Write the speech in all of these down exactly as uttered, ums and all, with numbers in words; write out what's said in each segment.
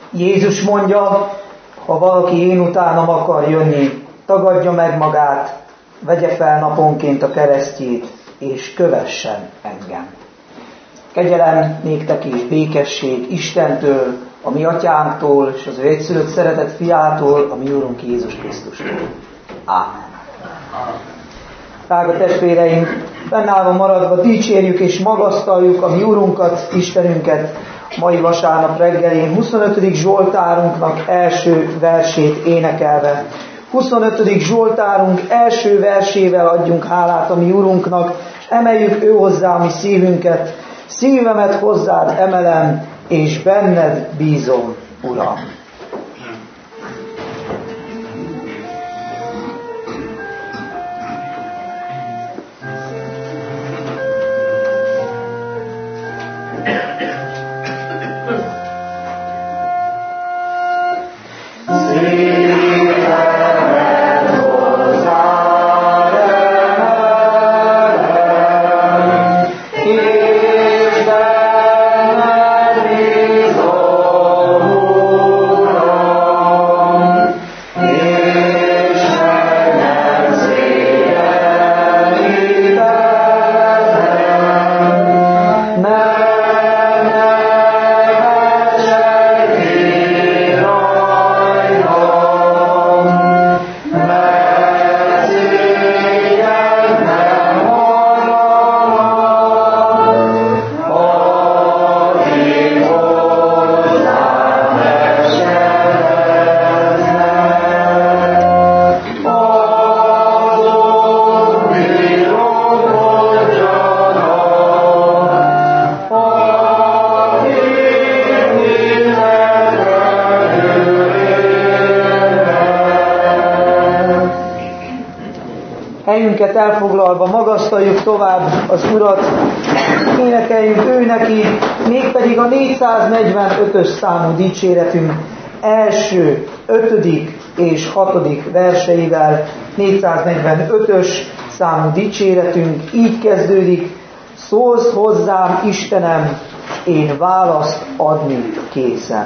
Jézus mondja, ha valaki én utánam akar jönni, tagadja meg magát, vegye fel naponként a keresztjét, és kövessen engem. Kegyelem néktek és békesség Istentől, a mi atyánktól, és az ő egyszülött szeretett fiától, a mi Úrunk Jézus Krisztustól. Ámen. Drága testvéreim, fennállva maradva dicsérjük és magasztaljuk a mi Úrunkat, Istenünket, mai vasárnap reggelén huszonötödik Zsoltárunknak első versét énekelve. huszonötödik Zsoltárunk első versével adjunk hálát a mi Urunknak, és emeljük ő hozzá a mi szívünket. Szívemet hozzád emelem, és benned bízom, Uram. Helyünket elfoglalva magasztaljuk tovább az Urat, énekeljünk ő neki, mégpedig a négyszáznegyvenötös számú dicséretünk első, ötödik és hatodik verseivel. négyszáznegyvenötös számú dicséretünk így kezdődik: szólsz hozzám, Istenem, én választ adni készen.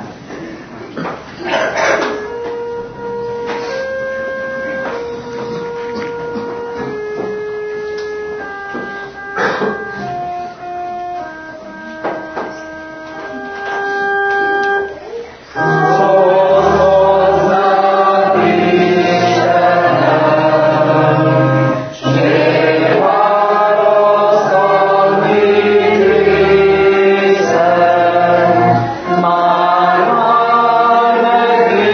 Már, már megint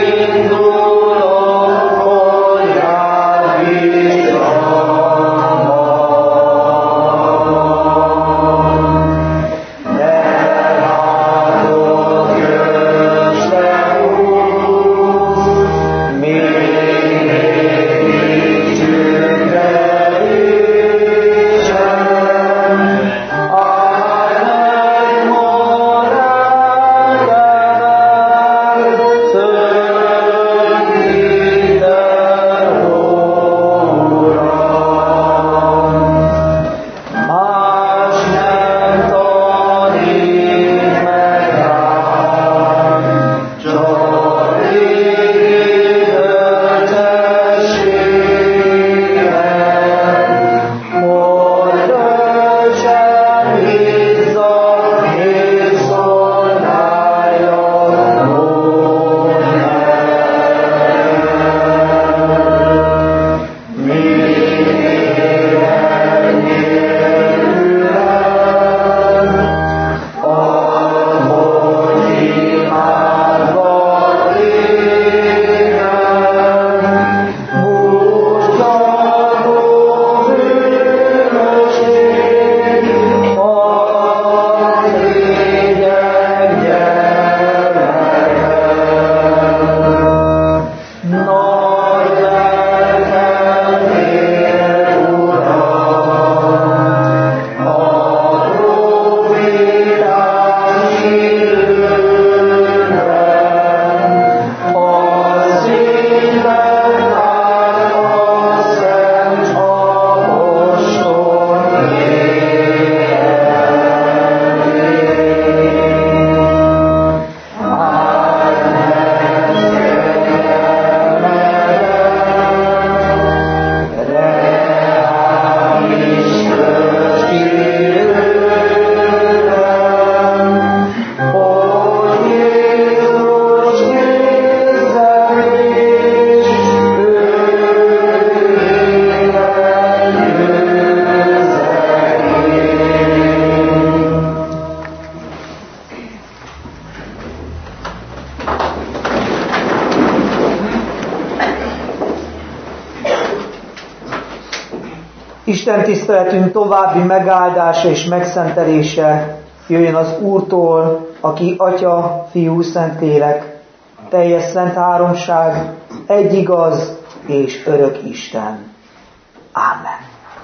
Isten tiszteletünk további megáldása és megszentelése jöjjön az Úrtól, aki Atya, Fiú, Szentlélek, teljes szent háromság, egy igaz és örök Isten. Ámen.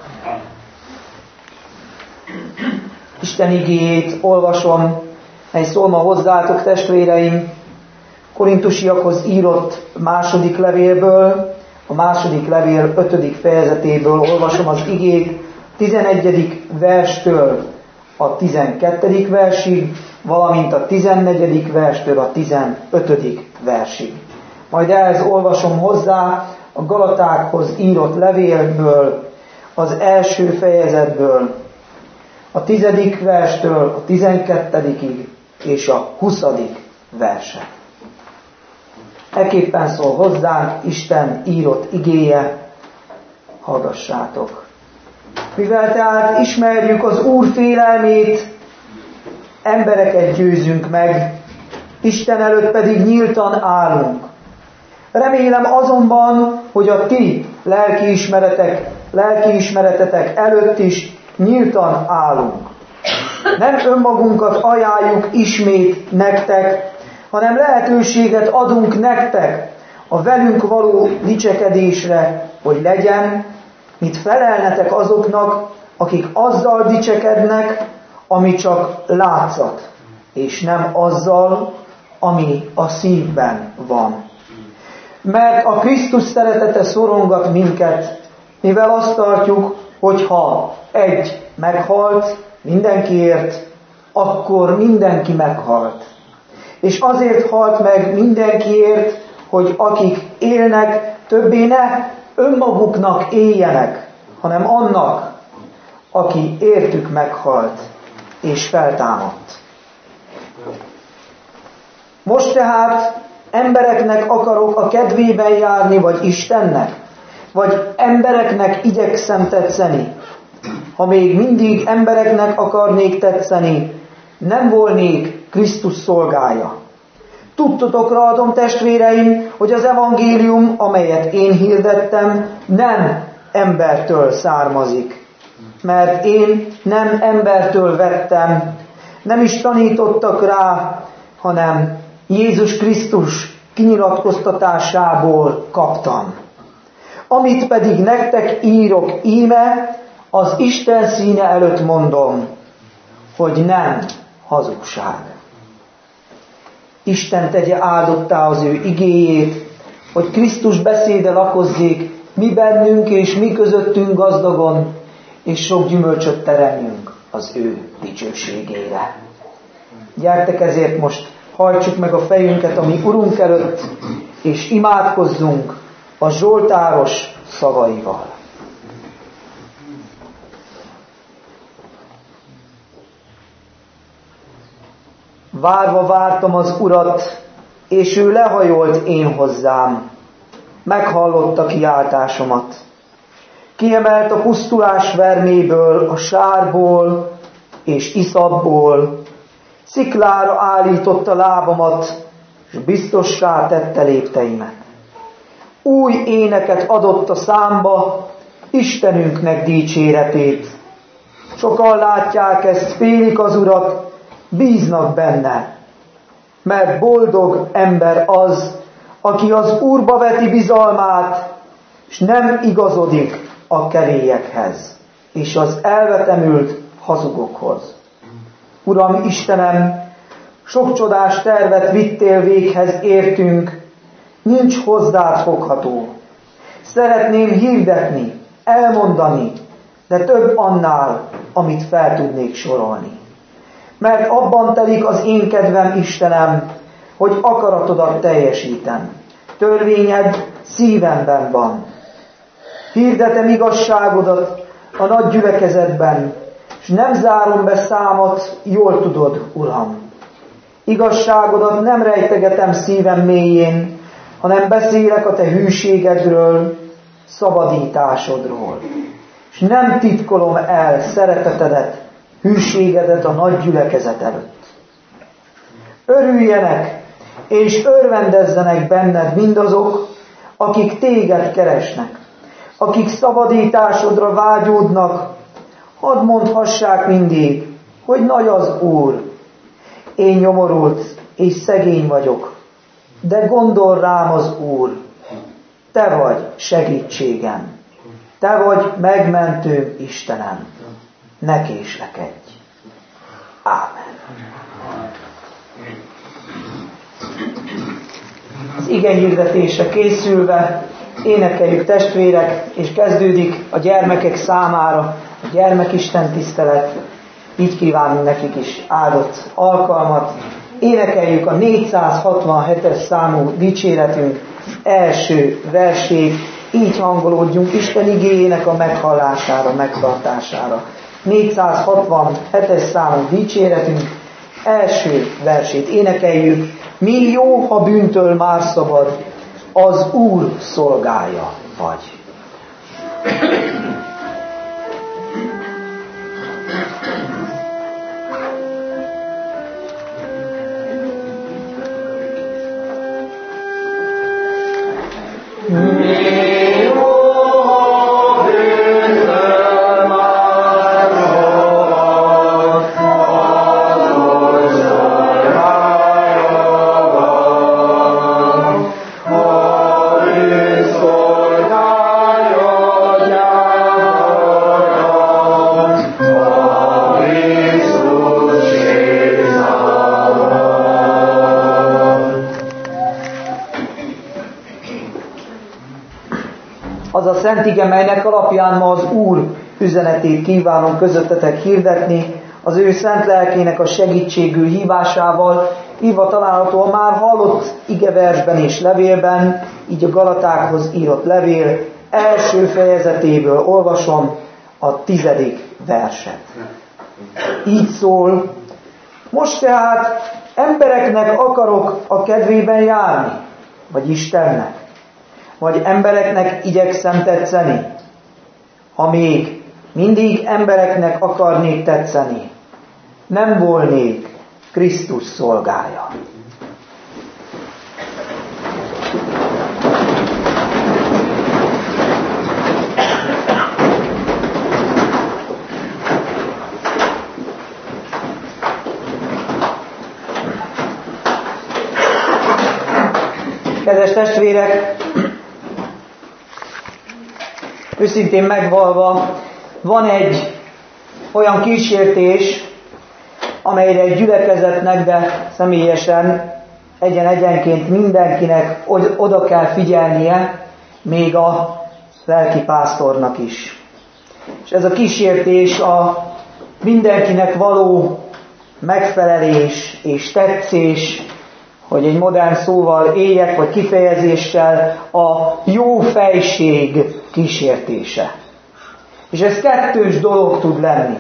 Isten igéjét olvasom, mely szól ma hozzátok, testvéreim, korintusiakhoz írott második levélből, a második levél ötödik fejezetéből olvasom az igét, tizenegyedik verstől a tizenkettedik versig, valamint a tizennegyedik verstől a tizenötödik versig. Majd ehhez olvasom hozzá a Galatákhoz írott levélből, az első fejezetből, a tizedik verstől a tizenkettedikig és a huszadik verset. Ekképpen szól hozzánk Isten írott igéje, hallgassátok. Mivel tehát ismerjük az Úr félelmét, embereket győzünk meg, Isten előtt pedig nyíltan állunk. Remélem azonban, hogy a ti lelkiismeretek, lelkiismeretetek előtt is nyíltan állunk. Nem önmagunkat ajánljuk ismét nektek, hanem lehetőséget adunk nektek a velünk való dicsekedésre, hogy legyen, mit felelnetek azoknak, akik azzal dicsekednek, ami csak látszat, és nem azzal, ami a szívben van. Mert a Krisztus szeretete szorongat minket, mivel azt tartjuk, hogy ha egy meghalt mindenkiért, akkor mindenki meghalt. És azért halt meg mindenkiért, hogy akik élnek, többé ne önmaguknak éljenek, hanem annak, aki értük meghalt és feltámadt. Most tehát embereknek akarok a kedvében járni, vagy Istennek? Vagy embereknek igyekszem tetszeni? Ha még mindig embereknek akarnék tetszeni, nem volnék Krisztus szolgája. Tudtotokra adom, testvéreim, hogy az evangélium, amelyet én hirdettem, nem embertől származik. Mert én nem embertől vettem, nem is tanítottak rá, hanem Jézus Krisztus kinyilatkoztatásából kaptam. Amit pedig nektek írok íme, az Isten színe előtt mondom, hogy nem hazugság. Isten tegye áldottá az ő igéjét, hogy Krisztus beszéde lakozzék mi bennünk és mi közöttünk gazdagon, és sok gyümölcsöt teremjünk az ő dicsőségére. Gyertek ezért most, hajtsuk meg a fejünket a mi Urunk előtt, és imádkozzunk a zsoltáros szavaival. Várva vártam az Urat, és ő lehajolt én hozzám. Meghallotta kiáltásomat. Kiemelt a pusztulás verméből, a sárból és iszapból. Sziklára állította lábamat, és biztossá tette lépteimet. Új éneket adott a számba, Istenünknek dicséretét. Sokan látják ezt, félik az Urat, bíznak benne, mert boldog ember az, aki az Úrba veti bizalmát, és nem igazodik a kevélyekhez, és az elvetemült hazugokhoz. Uram Istenem, sok csodás tervet vittél véghez értünk, nincs hozzád fogható. Szeretném hirdetni, elmondani, de több annál, amit fel tudnék sorolni. Mert abban telik az én kedvem, Istenem, hogy akaratodat teljesítem. Törvényed szívemben van. Hirdetem igazságodat a nagy gyülekezetben, és nem zárom be számat, jól tudod, Uram. Igazságodat nem rejtegetem szívem mélyén, hanem beszélek a te hűségedről, szabadításodról. És nem titkolom el szeretetedet, hűségedet a nagy gyülekezet előtt. Örüljenek és örvendezzenek benned mindazok, akik téged keresnek. akik szabadításodra vágyódnak, hadd mondhassák mindig, hogy nagy az Úr. Én nyomorult és szegény vagyok, de gondol rám az Úr. Te vagy segítségem, te vagy megmentőm, Istenem. Ne késlekedj. Ámen. Az ige hirdetésre készülve énekeljük, testvérek, és kezdődik a gyermekek számára a gyermekisten tisztelet. Így kívánunk nekik is áldott alkalmat. Énekeljük a négyszázhatvanhetes számú dicséretünk első versét. Így hangolódjunk Isten igéjének a meghallására, megtartására. négyszázhatvanhetes számú dicséretünk első versét énekeljük. Mi jó, ha bűntől már szabad, az Úr szolgája vagy. Az a szent ige, melynek alapján ma az Úr üzenetét kívánom közöttetek hirdetni, az ő szent lelkének a segítségül hívásával, írva található a már hallott igeversben és levélben, így a Galatákhoz írott levél első fejezetéből olvasom a tizedik verset. Így szól: most tehát embereknek akarok a kedvében járni, vagy Istennek? Vagy embereknek igyekszem tetszeni? Ha még mindig embereknek akarnék tetszeni, nem volnék Krisztus szolgája. Kedves testvérek, őszintén megvalva, van egy olyan kísértés, amelyre egy gyülekezetnek, de személyesen egyen-egyenként mindenkinek oda kell figyelnie, még a lelkipásztornak is. És ez a kísértés a mindenkinek való megfelelés és tetszés, hogy egy modern szóval éljek, vagy kifejezéssel, a jó fejség kísértése. És ez kettős dolog tud lenni.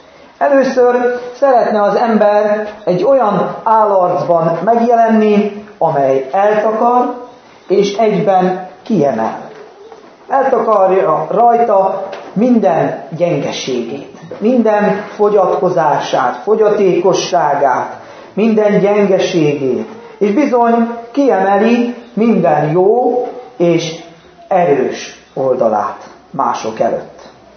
Először szeretne az ember egy olyan állarcban megjelenni, amely eltakar, és egyben kiemel. Eltakarja rajta minden gyengeségét, minden fogyatkozását, fogyatékosságát, minden gyengeségét, és bizony kiemeli minden jó és erős oldalát mások előtt.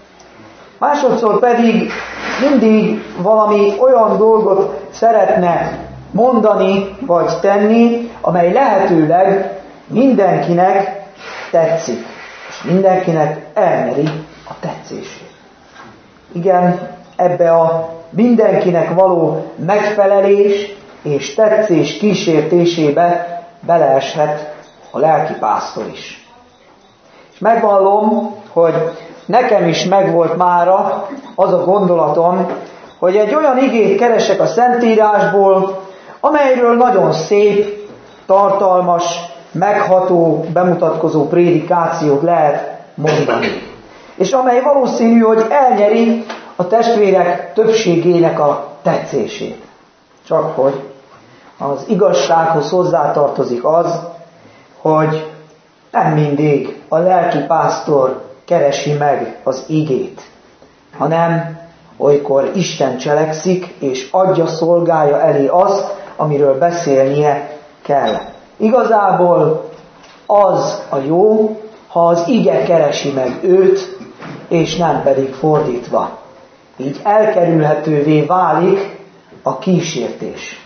Másodszor pedig mindig valami olyan dolgot szeretne mondani vagy tenni, amely lehetőleg mindenkinek tetszik, és mindenkinek elmeri a tetszését. Igen, ebbe a mindenkinek való megfelelés és tetszés kísértésébe beleeshet a lelkipásztor is. És megvallom, hogy nekem is megvolt mára az a gondolatom, hogy egy olyan igét keresek a Szentírásból, amelyről nagyon szép, tartalmas, megható, bemutatkozó prédikációt lehet mondani. És amely valószínű, hogy elnyeri a testvérek többségének a tetszését. Csak hogy az igazsághoz hozzátartozik az, hogy nem mindig a lelkipásztor keresi meg az igét, hanem olykor Isten cselekszik, és adja szolgája elé azt, amiről beszélnie kell. Igazából az a jó, ha az ige keresi meg őt, és nem pedig fordítva. Így elkerülhetővé válik a kísértés.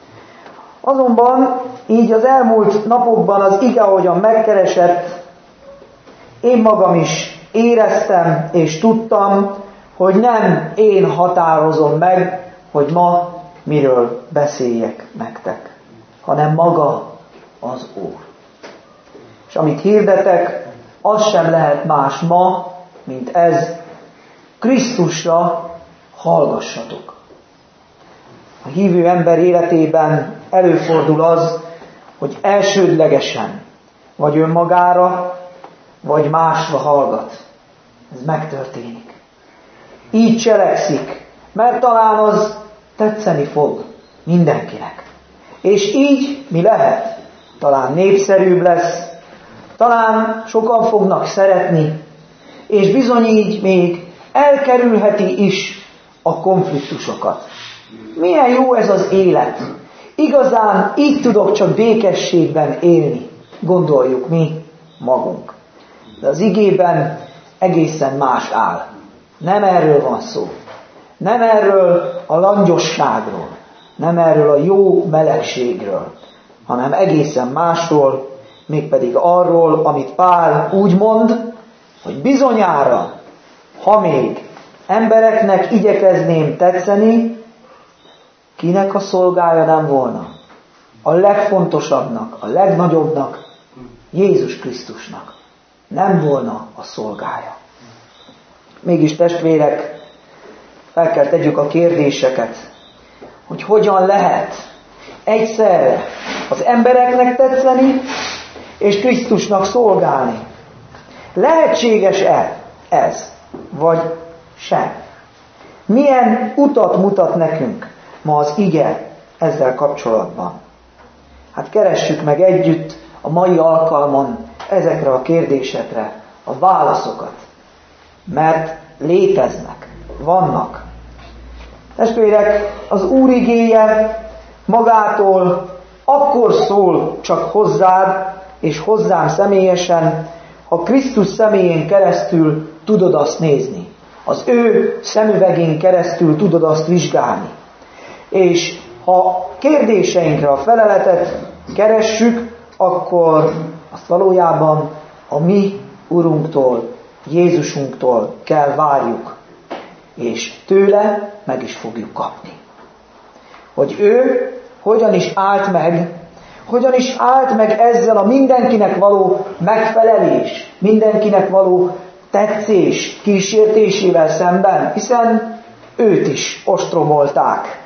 Azonban így az elmúlt napokban az ige, ahogyan megkeresett, én magam is éreztem és tudtam, hogy nem én határozom meg, hogy ma miről beszéljek nektek, hanem maga az Úr. És amit hirdetek, az sem lehet más ma, mint ez: Krisztusra hallgassatok. A hívő ember életében előfordul az, hogy elsődlegesen vagy önmagára, vagy másra hallgat. Ez megtörténik. Így cselekszik, mert talán az tetszeni fog mindenkinek. És így mi lehet? Talán népszerűbb lesz, talán sokan fognak szeretni, és bizony így még elkerülheti is a konfliktusokat. Milyen jó ez az élet! Igazán így tudok csak békességben élni, gondoljuk mi magunk. De az igében egészen más áll. Nem erről van szó. Nem erről a langyosságról, nem erről a jó melegségről, hanem egészen másról, mégpedig arról, amit Pál úgy mond, hogy bizonyára, ha még embereknek igyekezném tetszeni, kinek a szolgája nem volna? A legfontosabbnak, a legnagyobbnak, Jézus Krisztusnak nem volna a szolgája. Mégis, testvérek, fel kell tegyük a kérdéseket, hogy hogyan lehet egyszerre az embereknek tetszeni, és Krisztusnak szolgálni. Lehetséges-e ez, vagy sem? Milyen utat mutat nekünk ma az ige ezzel kapcsolatban? Hát keressük meg együtt a mai alkalmon ezekre a kérdésekre a válaszokat. Mert léteznek, vannak. Testvérek, az Úr igéje magától akkor szól csak hozzád és hozzám személyesen, ha Krisztus személyén keresztül tudod azt nézni. Az ő szemüvegén keresztül tudod azt vizsgálni. És ha kérdéseinkre a feleletet keressük, akkor azt valójában a mi Urunktól, Jézusunktól kell várjuk, és tőle meg is fogjuk kapni. Hogy ő hogyan is állt meg, hogyan is állt meg ezzel a mindenkinek való megfelelés, mindenkinek való tetszés kísértésével szemben, hiszen őt is ostromolták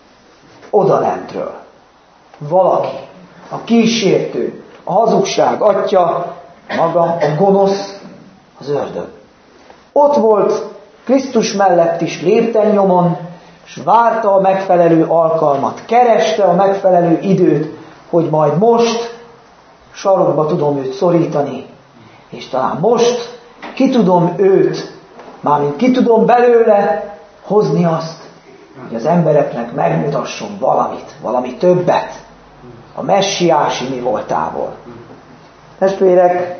odalentről. Valaki, a kísértő, a hazugság atya, maga a gonosz, az ördög. Ott volt Krisztus mellett is lépten-nyomon, és várta a megfelelő alkalmat, kereste a megfelelő időt, hogy majd most sarokba tudom őt szorítani, és talán most ki tudom őt, mármint ki tudom belőle hozni azt, hogy az embereknek megmutasson valamit, valami többet a messiási mi voltából. Testvérek,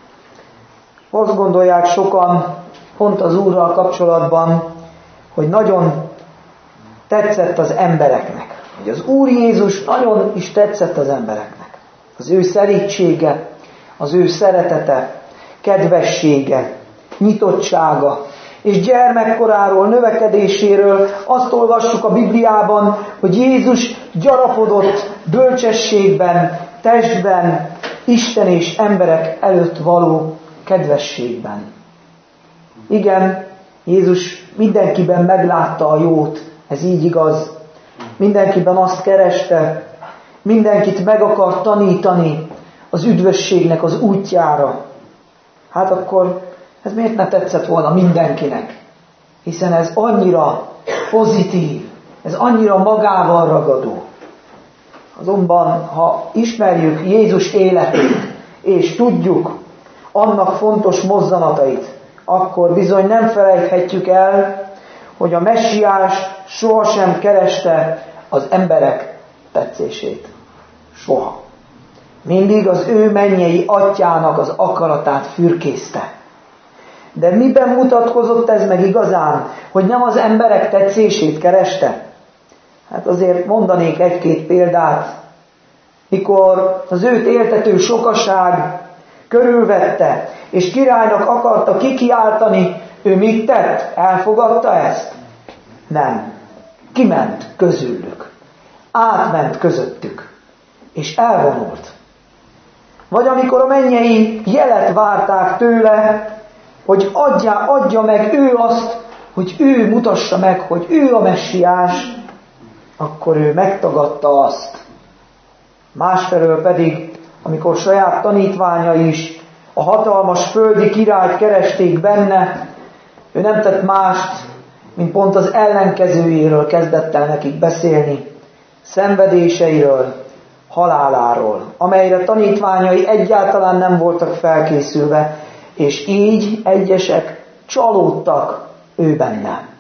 azt gondolják sokan pont az Úrral kapcsolatban, hogy nagyon tetszett az embereknek. Hogy az Úr Jézus nagyon is tetszett az embereknek. Az ő szelídsége, az ő szeretete, kedvessége, nyitottsága, és gyermekkoráról, növekedéséről azt olvassuk a Bibliában, hogy Jézus gyarapodott bölcsességben, testben, Isten és emberek előtt való kedvességben. Igen, Jézus mindenkiben meglátta a jót, ez így igaz. Mindenkiben azt kereste, mindenkit meg akar tanítani az üdvösségnek az útjára. Hát akkor ez miért ne tetszett volna mindenkinek? Hiszen ez annyira pozitív, ez annyira magával ragadó. Azonban, ha ismerjük Jézus életét, és tudjuk annak fontos mozzanatait, akkor bizony nem felejthetjük el, hogy a messiás sohasem kereste az emberek tetszését. Soha. Mindig az ő mennyei atyának az akaratát fürkészte. De miben mutatkozott ez meg igazán, hogy nem az emberek tetszését kereste? Hát azért mondanék egy-két példát. Mikor az őt éltető sokaság körülvette, és királynak akarta kikiáltani, ő mit tett? Elfogadta ezt? Nem. Kiment közülük. Átment közöttük. És elvonult. Vagy amikor a mennyei jelet várták tőle, hogy adja, adja meg ő azt, hogy ő mutassa meg, hogy ő a messiás, akkor ő megtagadta azt. Másfelől pedig, amikor saját tanítványai is a hatalmas földi királyt keresték benne, ő nem tett mást, mint pont az ellenkezőjéről kezdett el nekik beszélni, szenvedéseiről, haláláról, amelyre tanítványai egyáltalán nem voltak felkészülve, és így egyesek csalódtak ő benne.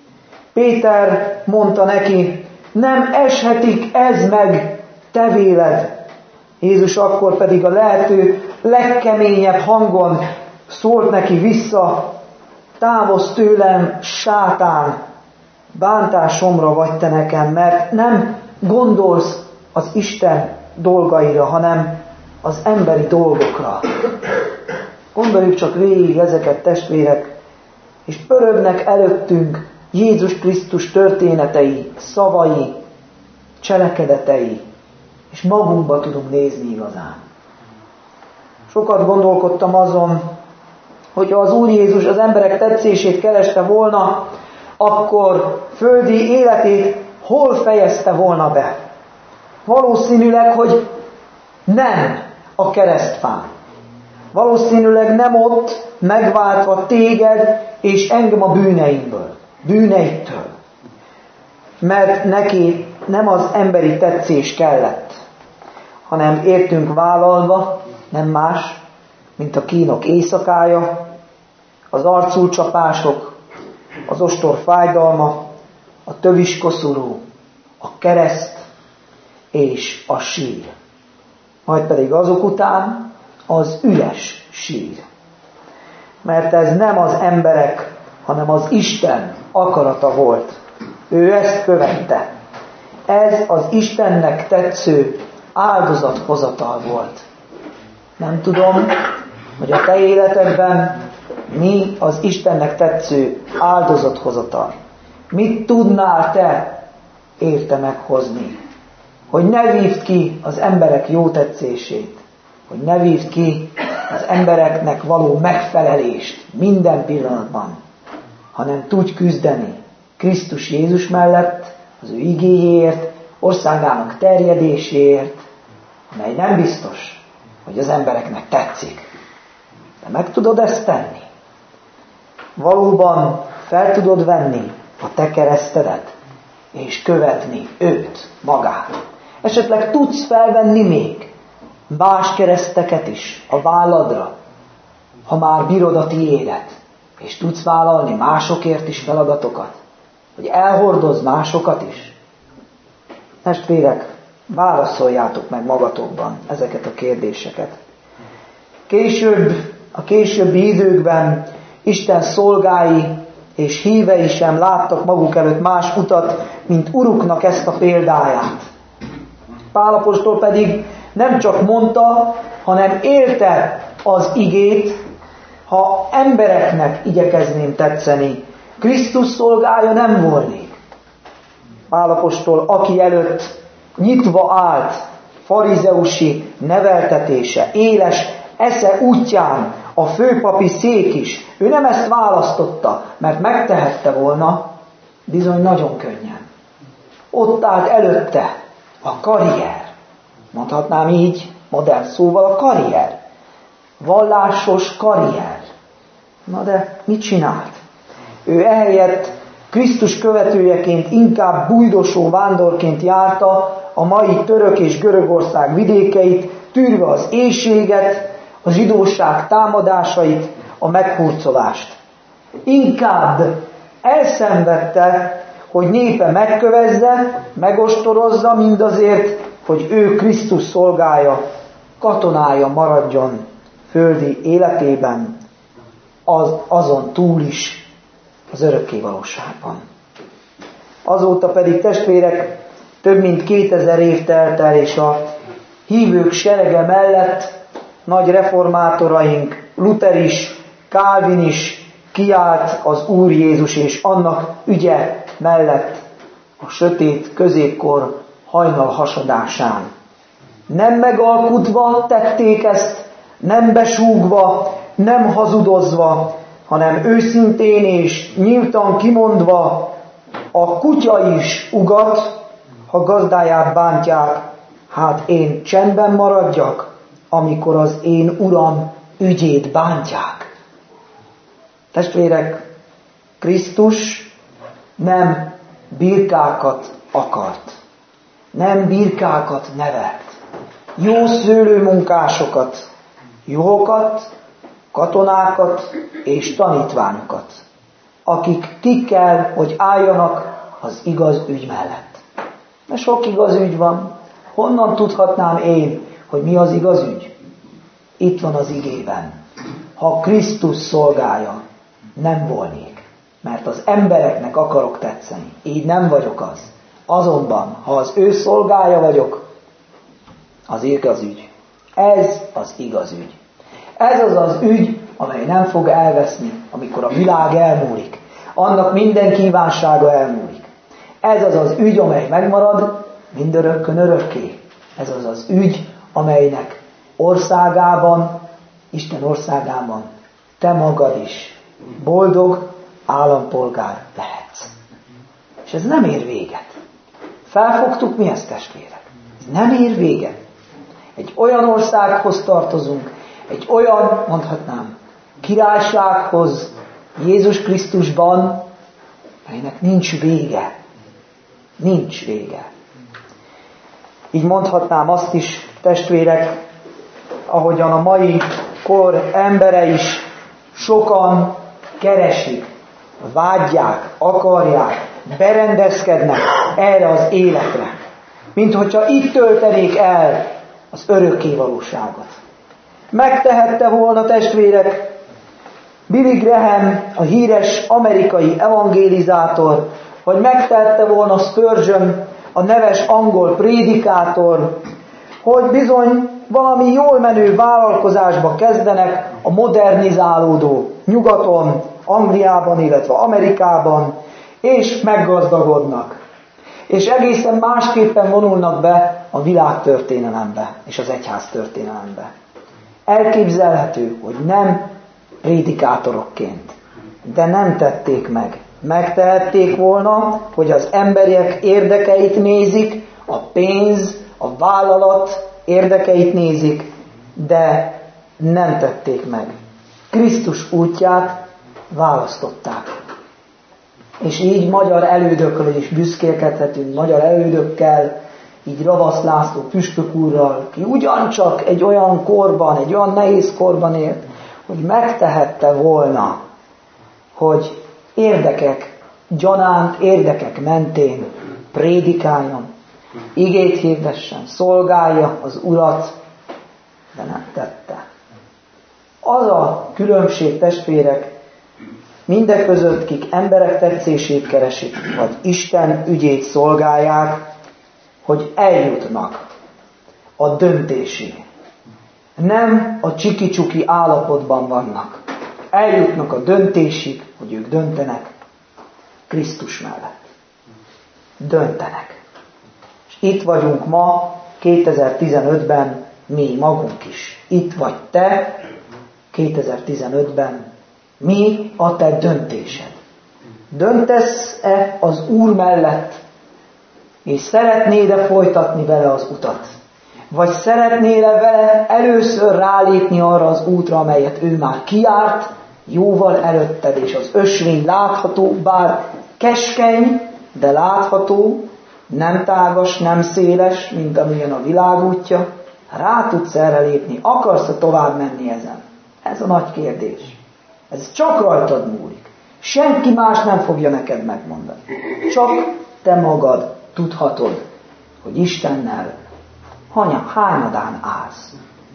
Péter mondta neki, nem eshetik ez meg, te véled. Jézus akkor pedig a lehető legkeményebb hangon szólt neki vissza, távozz tőlem, sátán, bántásomra vagy te nekem, mert nem gondolsz az Isten dolgaira, hanem az emberi dolgokra. Gondoljuk csak végig ezeket, testvérek, és pörögnek előttünk Jézus Krisztus történetei, szavai, cselekedetei, és magunkba tudunk nézni igazán. Sokat gondolkodtam azon, hogyha az Úr Jézus az emberek tetszését kereste volna, akkor földi életét hol fejezte volna be? Valószínűleg, hogy nem a keresztfán. Valószínűleg nem ott megváltva téged és engem a bűneimből, bűneitől. Mert neki nem az emberi tetszés kellett, hanem értünk vállalva, nem más, mint a kínok éjszakája, az arcúcsapások, az ostor fájdalma, a tövis koszorú, a kereszt és a sír. Majd pedig azok után az üres sír. Mert ez nem az emberek, hanem az Isten akarata volt. Ő ezt követte. Ez az Istennek tetsző áldozathozatal volt. Nem tudom, hogy a te életedben mi az Istennek tetsző áldozathozatal. Mit tudnál te érte meghozni? Hogy ne vívd ki az emberek jó tetszését. Hogy ne vívd ki az embereknek való megfelelést minden pillanatban. Hanem tudj küzdeni Krisztus Jézus mellett, az ő igéjéért, országának terjedéséért, amely nem biztos, hogy az embereknek tetszik. De meg tudod ezt tenni? Valóban fel tudod venni a te keresztedet, és követni őt, magát. Esetleg tudsz felvenni még más kereszteket is a válladra, ha már bírod a tiédet, és tudsz vállalni másokért is feladatokat, hogy elhordozz másokat is. Testvérek, válaszoljátok meg magatokban ezeket a kérdéseket. Később, a későbbi időkben Isten szolgái és hívei sem láttak maguk előtt más utat, mint Uruknak ezt a példáját. Pál apostol pedig nem csak mondta, hanem élte az igét, ha embereknek igyekezném tetszeni, Krisztus szolgája nem volnék. Pál apostol, aki előtt nyitva állt farizeusi neveltetése, éles esze útján a főpapi szék is, ő nem ezt választotta, mert megtehette volna, bizony nagyon könnyen. Ott állt előtte a karrier. Mondhatnám így, modern szóval a karrier. Vallásos karrier. Na de mit csinált? Ő ehelyett Krisztus követőjeként inkább bujdosó vándorként járta a mai török és Görögország vidékeit, tűrve az éhséget, a zsidóság támadásait, a meghurcolást. Inkább elszenvedte, hogy népe megkövezze, megostorozza mindazért, hogy ő Krisztus szolgája, katonája maradjon földi életében, az, azon túl is az örökké valóságban. Azóta pedig, testvérek, több mint kétezer év telt el, és a hívők serege mellett nagy reformátoraink, Luther is, Calvin is kiállt az Úr Jézus és annak ügye mellett a sötét középkor hajnal hasadásán. Nem megalkudva tették ezt, nem besúgva, nem hazudozva, hanem őszintén és nyíltan kimondva, a kutya is ugat, ha gazdáját bántják, hát én csendben maradjak, amikor az én Uram ügyét bántják. Testvérek, Krisztus nem birkákat akart, nem birkákat nevelt, jó szőlőmunkásokat, juhokat, katonákat és tanítványokat, akik ki kell, hogy álljanak az igaz ügy mellett. Mert sok igaz ügy van. Honnan tudhatnám én, hogy mi az igaz ügy? Itt van az igében. Ha Krisztus szolgája, nem volnék, mert az embereknek akarok tetszeni. Így nem vagyok az. Azonban, ha az ő szolgája vagyok, az igaz ügy. Ez az igaz ügy. Ez az az ügy, amely nem fog elveszni, amikor a világ elmúlik. Annak minden kívánsága elmúlik. Ez az az ügy, amely megmarad mindörökkön örökké. Ez az az ügy, amelynek országában, Isten országában te magad is boldog állampolgár lehetsz. És ez nem ér véget. Felfogtuk mi ezt, testvérek? Ez nem ér véget. Egy olyan országhoz tartozunk, egy olyan, mondhatnám, királysághoz Jézus Krisztusban, melynek nincs vége. Nincs vége. Így mondhatnám azt is, testvérek, ahogyan a mai kor embere is sokan keresik, vágyják, akarják, berendezkednek erre az életre. Mint hogyha itt töltenék el az örökké valóságot. Megtehette volna, testvérek, Billy Graham, a híres amerikai evangélizátor, vagy megtehette volna Spurgeon, a neves angol prédikátor, hogy bizony valami jól menő vállalkozásba kezdenek a modernizálódó nyugaton, Angliában, illetve Amerikában, és meggazdagodnak. És egészen másképpen vonulnak be a világtörténelembe és az egyház történelembe. Elképzelhető, hogy nem prédikátorokként, de nem tették meg. Megtehették volna, hogy az emberek érdekeit nézik, a pénz, a vállalat érdekeit nézik, de nem tették meg. Krisztus útját választották. És így magyar elődökről is büszkélkedhetünk, magyar elődökkel, így Ravasz László püspök úrral, ki ugyancsak egy olyan korban, egy olyan nehéz korban élt, hogy megtehette volna, hogy érdekek gyanánt, érdekek mentén prédikáljon, igét hirdessen, szolgálja az Urat, de nem tette. Az a különbség, testvérek, mindeközött, kik emberek tetszését keresik, vagy Isten ügyét szolgálják, hogy eljutnak a döntésig. Nem a csiki-csuki állapotban vannak. Eljutnak a döntésig, hogy ők döntenek Krisztus mellett. Döntenek. És itt vagyunk ma, kétezer-tizenötben, mi magunk is. Itt vagy te, kétezer-tizenötben, mi a te döntésed? Döntesz-e az Úr mellett, és szeretnéd-e folytatni vele az utat? Vagy szeretnél-e vele először rálépni arra az útra, amelyet ő már kijárt, jóval előtted, és az ösvény látható, bár keskeny, de látható, nem tágas, nem széles, mint amilyen a világ útja, rá tudsz erre lépni, akarsz-e tovább menni ezen? Ez a nagy kérdés. Ez csak rajtad múlik. Senki más nem fogja neked megmondani. Csak te magad tudhatod, hogy Istennel hanya, hányadán állsz.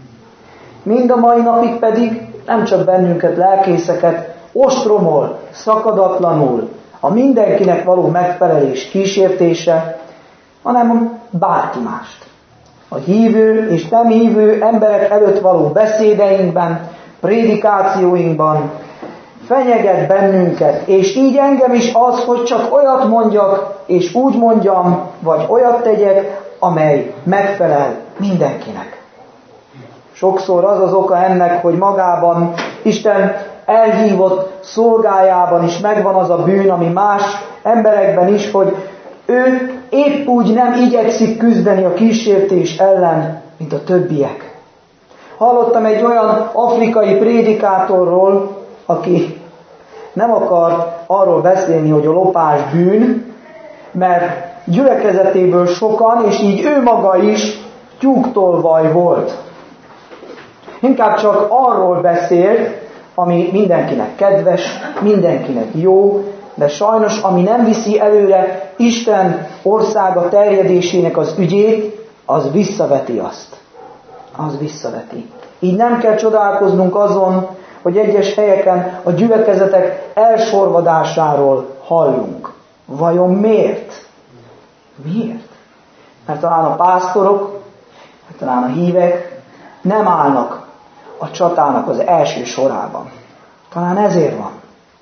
Mind a mai napig pedig nem csak bennünket, lelkészeket ostromol, szakadatlanul a mindenkinek való megfelelés kísértése, hanem bárki mást. A hívő és nem hívő emberek előtt való beszédeinkben, prédikációinkban fenyeget bennünket, és így engem is az, hogy csak olyat mondjak, és úgy mondjam, vagy olyat tegyek, amely megfelel mindenkinek. Sokszor az az oka ennek, hogy magában Isten elhívott szolgájában is megvan az a bűn, ami más emberekben is, hogy ő épp úgy nem igyekszik küzdeni a kísértés ellen, mint a többiek. Hallottam egy olyan afrikai prédikátorról, aki nem akar arról beszélni, hogy a lopás bűn, mert gyülekezetéből sokan, és így ő maga is tyúktolvaj volt. Inkább csak arról beszélt, ami mindenkinek kedves, mindenkinek jó, de sajnos, ami nem viszi előre Isten országa terjedésének az ügyét, az visszaveti azt. Az visszaveti. Így nem kell csodálkoznunk azon, hogy egyes helyeken a gyülekezetek elsorvadásáról hallunk. Vajon miért? Miért? Mert talán a pásztorok, talán a hívek nem állnak a csatának az első sorában. Talán ezért van.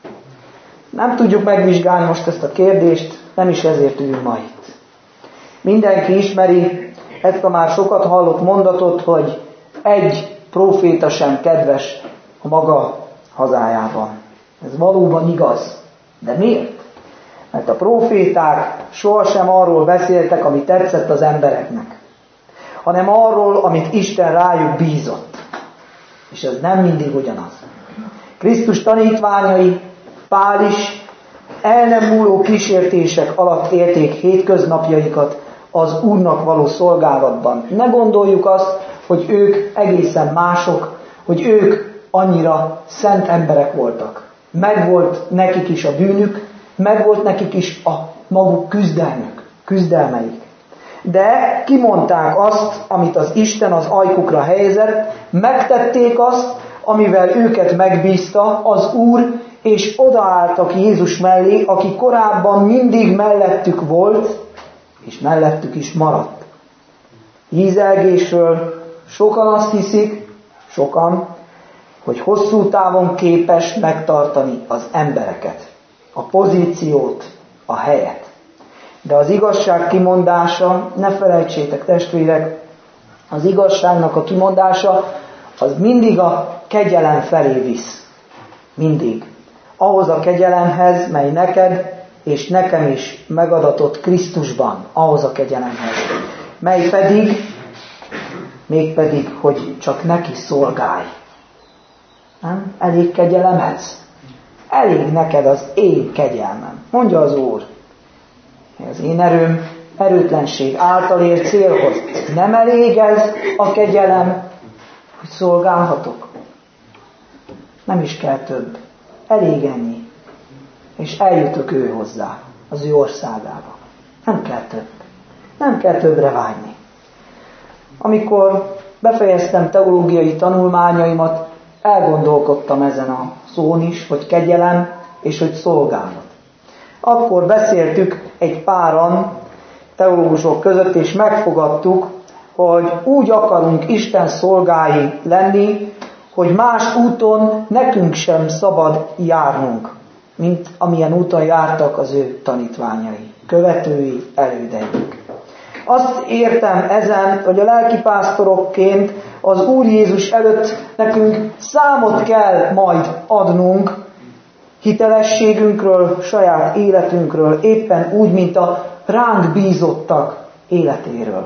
Nem tudjuk megvizsgálni most ezt a kérdést, nem is ezért ül ma itt. Mindenki ismeri ezt a már sokat hallott mondatot, hogy egy próféta sem kedves a maga hazájában. Ez valóban igaz. De miért? Mert a próféták sohasem arról beszéltek, ami tetszett az embereknek, hanem arról, amit Isten rájuk bízott. És ez nem mindig ugyanaz. Krisztus tanítványai, Pál is el nem múló kísértések alatt élték hétköznapjaikat az Úrnak való szolgálatban. Ne gondoljuk azt, hogy ők egészen mások, hogy ők annyira szent emberek voltak. Megvolt nekik is a bűnük, megvolt nekik is a maguk küzdelmük, küzdelmeik. De kimondták azt, amit az Isten az ajkukra helyezett, megtették azt, amivel őket megbízta az Úr, és odaálltak Jézus mellé, aki korábban mindig mellettük volt, és mellettük is maradt. Hízelgésről sokan azt hiszik, sokan, hogy hosszú távon képes megtartani az embereket, a pozíciót, a helyet. De az igazság kimondása, ne felejtsétek testvérek, az igazságnak a kimondása, az mindig a kegyelem felé visz. Mindig. Ahhoz a kegyelemhez, mely neked és nekem is megadatott Krisztusban, ahhoz a kegyelemhez. Mely pedig, mégpedig, hogy csak neki szolgálj. Nem? Elég kegyelem ez? Elég neked az én kegyelmem. Mondja az Úr. Az én erőm erőtlenség által ér célhoz. Nem elég ez a kegyelem, hogy szolgálhatok? Nem is kell több. Elég ennyi. És eljutok ő hozzá, az ő országába. Nem kell több. Nem kell többre vágyni. Amikor befejeztem teológiai tanulmányaimat, elgondolkodtam ezen a szón is, hogy kegyelem és hogy szolgálat. Akkor beszéltük egy páran teológusok között, és megfogadtuk, hogy úgy akarunk Isten szolgái lenni, hogy más úton nekünk sem szabad járnunk, mint amilyen úton jártak az ő tanítványai, követői, elődeink. Azt értem ezen, hogy a lelkipásztorokként az Úr Jézus előtt nekünk számot kell majd adnunk hitelességünkről, saját életünkről, éppen úgy, mint a ránk bízottak életéről.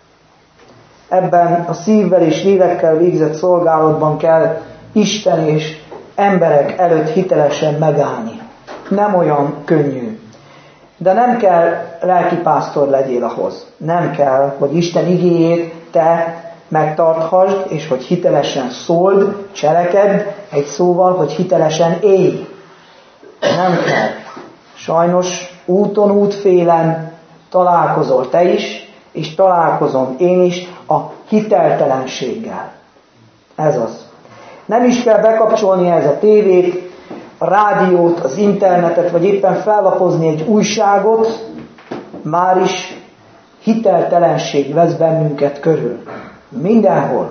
Ebben a szívvel és lélekkel végzett szolgálatban kell Isten és emberek előtt hitelesen megállni. Nem olyan könnyű. De nem kell lelkipásztor legyél ahhoz. Nem kell, hogy Isten igéjét te megtarthasd, és hogy hitelesen szóld, cselekedd, egy szóval, hogy hitelesen élj. Nem kell. Sajnos úton, útfélen találkozol te is, és találkozom én is a hiteltelenséggel. Ez az. Nem is kell bekapcsolni ez a tévét, a rádiót, az internetet, vagy éppen fellapozni egy újságot, már is hiteltelenség vesz bennünket körül. Mindenhol.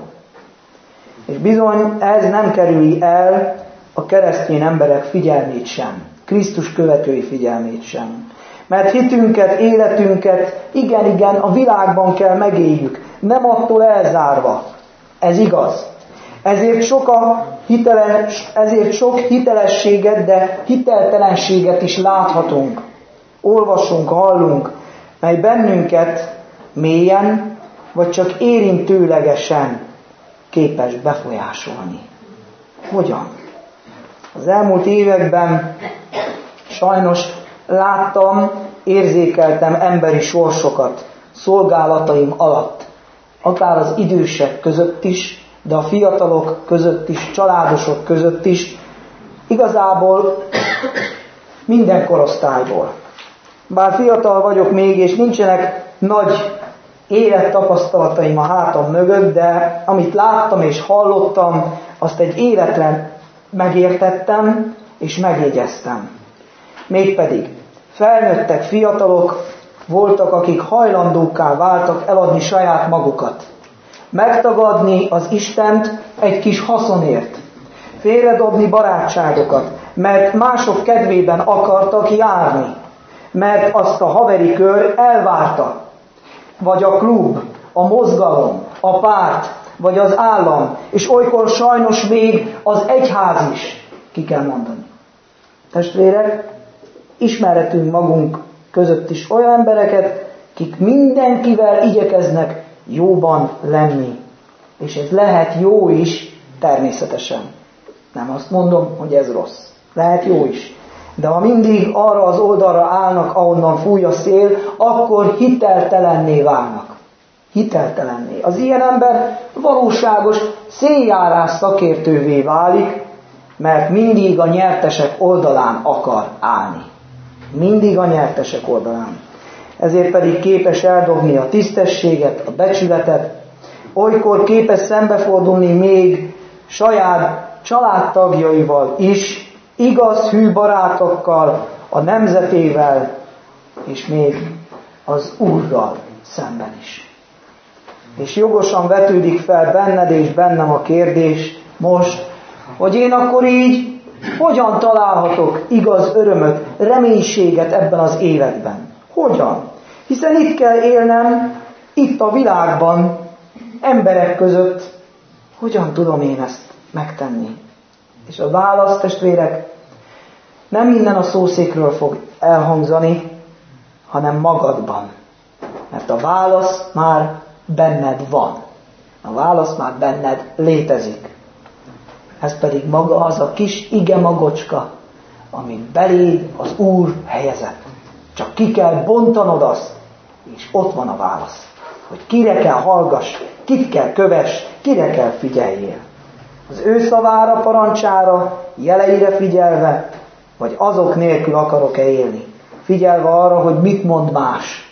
És bizony ez nem kerüli el a keresztény emberek figyelmét sem. Krisztus követői figyelmét sem. Mert hitünket, életünket igen-igen a világban kell megéljük. Nem attól elzárva. Ez igaz. Ezért sok, a hiteles, ezért sok hitelességet, de hiteltelenséget is láthatunk. Olvasunk, hallunk, mely bennünket mélyen, vagy csak érintőlegesen képes befolyásolni. Hogyan? Az elmúlt években sajnos láttam, érzékeltem emberi sorsokat szolgálataim alatt. Akár az idősek között is, de a fiatalok között is, családosok között is, igazából minden korosztályból. Bár fiatal vagyok még, és nincsenek nagy élettapasztalataim a hátam mögött, de amit láttam és hallottam, azt egy életre megértettem és megjegyeztem. Mégpedig felnőttek fiatalok, voltak, akik hajlandókká váltak eladni saját magukat. Megtagadni az Istent egy kis haszonért. Félredobni barátságokat, mert mások kedvében akartak járni. Mert azt a haveri kör elvárta. Vagy a klub, a mozgalom, a párt, vagy az állam, és olykor sajnos még az egyház is, ki kell mondani. Testvérek, ismerhetünk magunk között is olyan embereket, kik mindenkivel igyekeznek jóban lenni. És ez lehet jó is, természetesen. Nem azt mondom, hogy ez rossz. Lehet jó is. De ha mindig arra az oldalra állnak, ahonnan fúj a szél, akkor hiteltelenné válnak. Hiteltelenné. Az ilyen ember valóságos széljárás szakértővé válik, mert mindig a nyertesek oldalán akar állni. Mindig a nyertesek oldalán. Ezért pedig képes eldobni a tisztességet, a becsületet, olykor képes szembefordulni még saját családtagjaival is, igaz hű barátokkal, a nemzetével, és még az Úrral szemben is. És jogosan vetődik fel benned és bennem a kérdés most, hogy én akkor így hogyan találhatok igaz örömöt, reménységet ebben az életben? Hogyan? Hiszen itt kell élnem, itt a világban, emberek között. Hogyan tudom én ezt megtenni? És a válasz, testvérek, nem minden a szószékről fog elhangzani, hanem magadban. Mert a válasz már benned van. A válasz már benned létezik. Ez pedig maga az a kis ige magocska, amit beléd az Úr helyezett. Csak ki kell bontanod azt, és ott van a válasz. Hogy kire kell hallgass, kit kell kövess, kire kell figyeljél. Az ő szavára, parancsára, jeleire figyelve, vagy azok nélkül akarok-e élni. Figyelve arra, hogy mit mond más.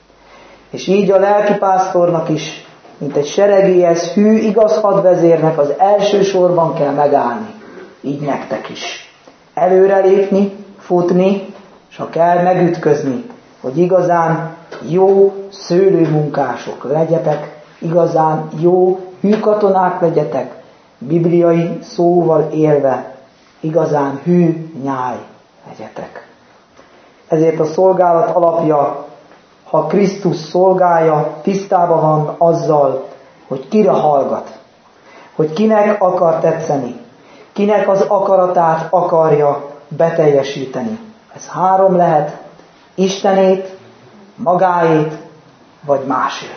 És így a lelkipásztornak is, mint egy seregélyes, hű, igaz hadvezérnek az első sorban kell megállni. Így nektek is. Előrelépni, futni, és ha kell megütközni, hogy igazán jó szőlőmunkások legyetek, igazán jó hű katonák legyetek, bibliai szóval élve, igazán hű nyáj legyetek. Ezért a szolgálat alapja, ha Krisztus szolgálja, tisztában van azzal, hogy kire hallgat, hogy kinek akar tetszeni, kinek az akaratát akarja beteljesíteni. Ez három lehet, Istenét, magáét, vagy másért.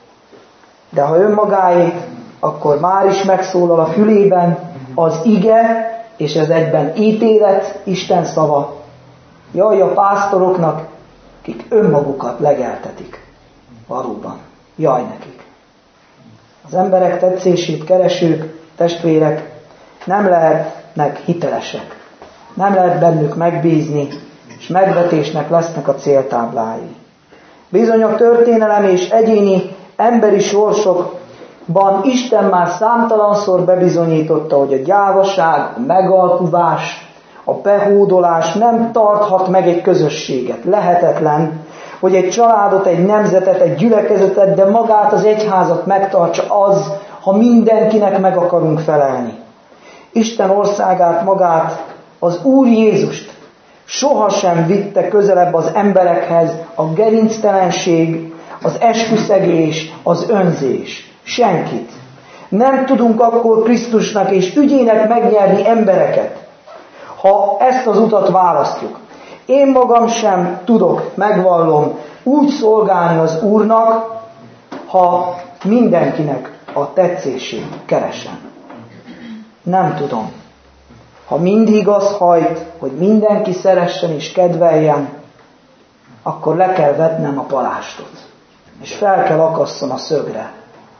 De ha önmagáét, akkor már is megszólal a fülében az ige, és ez egyben ítélet, Isten szava. Jaj a pásztoroknak, kik önmagukat legeltetik. Valóban. Jaj nekik. Az emberek tetszését keresők, testvérek nem lehetnek hitelesek. Nem lehet bennük megbízni, és megvetésnek lesznek a céltáblái. Bizony a történelem és egyéni emberi sorsok ban Isten már számtalanszor bebizonyította, hogy a gyávaság, a megalkuvás, a behódolás nem tarthat meg egy közösséget. Lehetetlen, hogy egy családot, egy nemzetet, egy gyülekezetet, de magát az egyházat megtartsa az, ha mindenkinek meg akarunk felelni. Isten országát, magát, az Úr Jézust sohasem vitte közelebb az emberekhez a gerinctelenség, az esküszegés, az önzés. Senkit. Nem tudunk akkor Krisztusnak és ügyének megnyerni embereket, ha ezt az utat választjuk. Én magam sem tudok, megvallom, úgy szolgálni az Úrnak, ha mindenkinek a tetszését keresem. Nem tudom. Ha mindig az hajt, hogy mindenki szeressen és kedveljen, akkor le kell vetnem a palástot, és fel kell akasszom a szögre.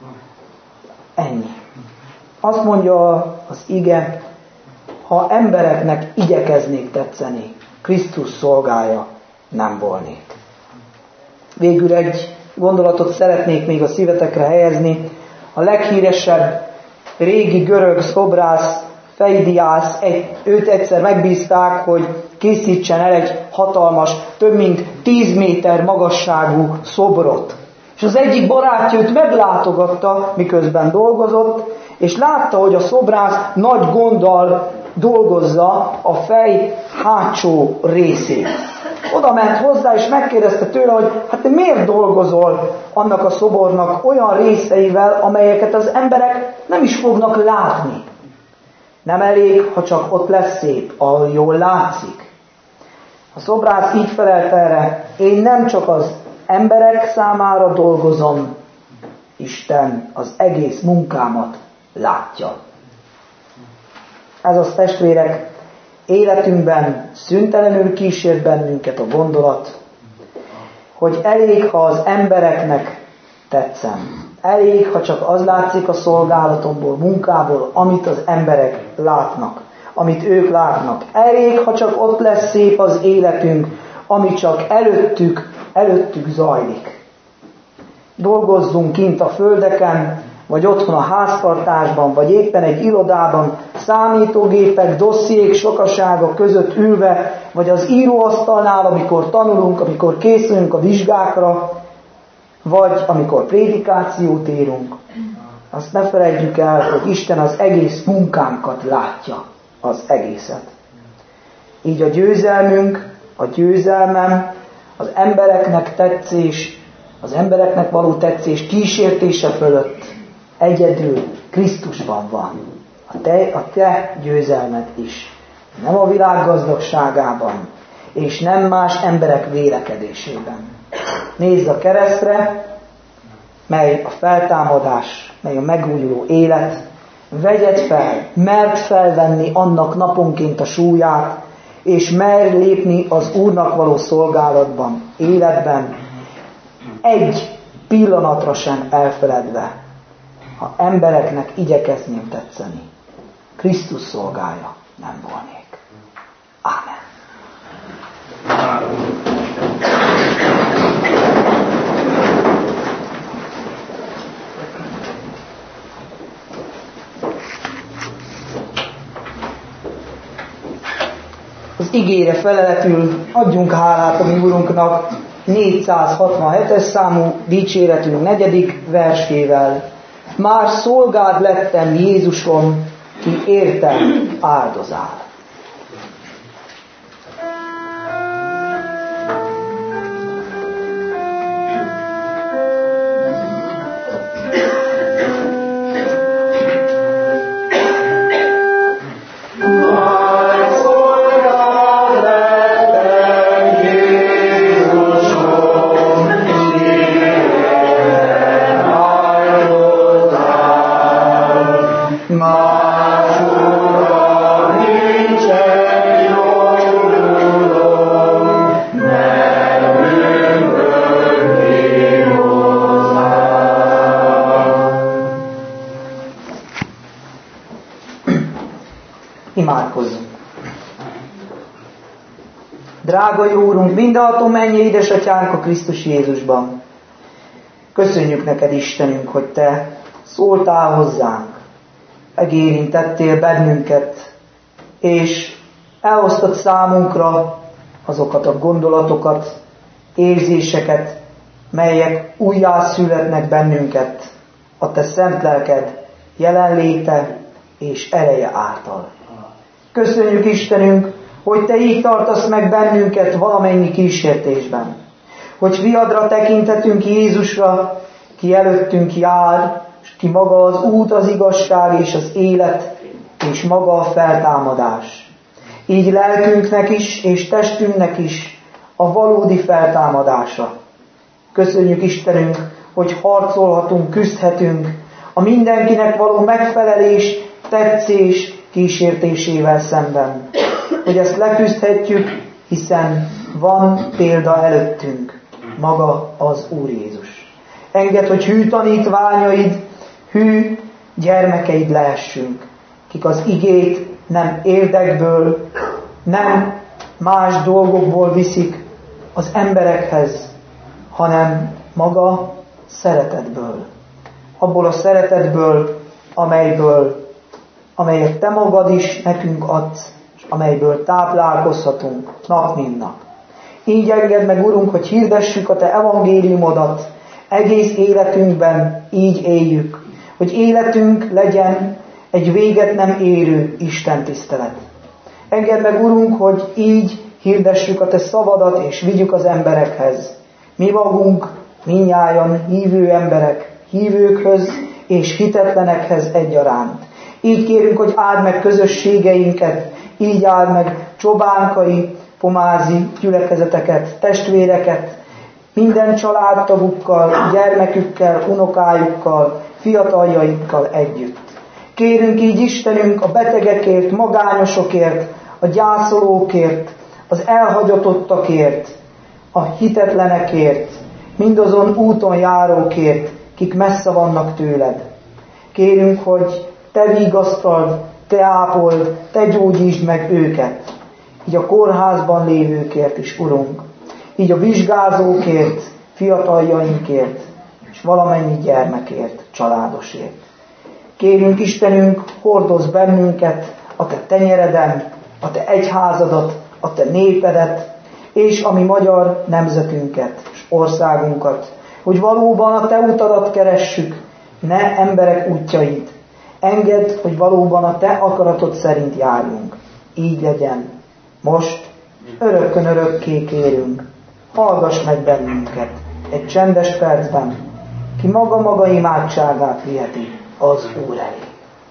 Ennyi. Azt mondja az ige, ha embereknek igyekeznék tetszeni, Krisztus szolgája nem volnék. Végül egy gondolatot szeretnék még a szívetekre helyezni. A leghíresebb régi görög szobrász, Pheidiász, egy, őt egyszer megbízták, hogy készítsen el egy hatalmas, több mint tíz méter magasságú szobrot. És az egyik barátja őt meglátogatta, miközben dolgozott, és látta, hogy a szobrász nagy gonddal dolgozza a fej hátsó részét. Oda ment hozzá, és megkérdezte tőle, hogy hát te miért dolgozol annak a szobornak olyan részeivel, amelyeket az emberek nem is fognak látni. Nem elég, ha csak ott lesz szép, ahol jól látszik. A szobrász így felelt erre, én nem csak az emberek számára dolgozom, Isten az egész munkámat látja. Ez az, testvérek, életünkben szüntelenül kísért bennünket a gondolat, hogy elég, ha az embereknek tetszem. Elég, ha csak az látszik a szolgálatomból, munkából, amit az emberek látnak, amit ők látnak. Elég, ha csak ott lesz szép az életünk, ami csak előttük, előttük zajlik. Dolgozzunk kint a földeken, vagy otthon a háztartásban, vagy éppen egy irodában, számítógépek, dossziék sokasága között ülve, vagy az íróasztalnál, amikor tanulunk, amikor készülünk a vizsgákra, vagy amikor prédikációt írunk. Azt ne felejtjük el, hogy Isten az egész munkánkat látja, az egészet. Így a győzelmünk, a győzelmem, az embereknek tetszés, az embereknek való tetszés kísértése fölött egyedül Krisztusban van. A te, a te győzelmed is. Nem a világ gazdagságában, és nem más emberek vélekedésében. Nézz a keresztre, mely a feltámadás, mely a megújuló élet. Vegyed fel, merd felvenni annak naponként a súlyát, és merj lépni az Úrnak való szolgálatban, életben, egy pillanatra sem elfeledve, ha embereknek igyekezném tetszeni. Krisztus szolgája nem volnék. Ámen. Az igére feleletül adjunk hálát a mi Urunknak négyszázhatvanhetes számú dicséretünk negyedik versével. Már szolgád lettem, Jézusom, ki értem áldozál. Imádkozzunk. Drága jó Úrunk, mindenható mennyei édesatyánk a Krisztus Jézusban. Köszönjük neked, Istenünk, hogy te szóltál hozzánk, megérintettél bennünket, és elosztott számunkra azokat a gondolatokat, érzéseket, melyek újjászületnek bennünket a te szent lelked jelenléte és ereje által. Köszönjük Istenünk, hogy te így tartasz meg bennünket valamennyi kísértésben, hogy fiadra tekintetünk Jézusra, ki előttünk jár, és ki maga az út, az igazság és az élet, és maga a feltámadás. Így lelkünknek is, és testünknek is a valódi feltámadása. Köszönjük Istenünk, hogy harcolhatunk, küzdhetünk a mindenkinek való megfelelés, tetszés kísértésével szemben. Hogy ezt leküzdhetjük, hiszen van példa előttünk, maga az Úr Jézus. Engedd, hogy hű tanítványaid, hű gyermekeid lehessünk, kik az igét nem érdekből, nem más dolgokból viszik az emberekhez, hanem maga szeretetből. Abból a szeretetből, amelyből, amelyet te magad is nekünk adsz, és amelyből táplálkozhatunk nap mint nap. Így engedd meg, Urunk, hogy hirdessük a te evangéliumodat, egész életünkben így éljük, hogy életünk legyen egy véget nem érő Isten tisztelet. Engedd meg, Urunk, hogy így hirdessük a te szavadat, és vigyük az emberekhez. Mi magunk, mindnyájan hívő emberek, hívőkhöz és hitetlenekhez egyaránt. Így kérünk, hogy áld meg közösségeinket, így áld meg csobánkai, pomázi gyülekezeteket, testvéreket, minden családtagukkal, gyermekükkel, unokájukkal, fiataljaikkal együtt. Kérünk így Istenünk a betegekért, magányosokért, a gyászolókért, az elhagyatottakért, a hitetlenekért, mindazon úton járókért, kik messze vannak tőled. Kérünk, hogy te vigasztald, te ápold, te gyógyítsd meg őket. Így a kórházban lévőkért is, Urunk. Így a vizsgázókért, fiataljainkért, és valamennyi gyermekért, családosért. Kérünk Istenünk, hordozz bennünket a te tenyereden, a te egyházadat, a te népedet, és a mi magyar nemzetünket, és országunkat, hogy valóban a te utadat keressük, ne emberek útjait. Engedd, hogy valóban a te akaratod szerint járjunk. Így legyen. Most örökkön örökké kérünk. Hallgass meg bennünket egy csendes percben, ki maga-maga imádságát viheti az Úr elé.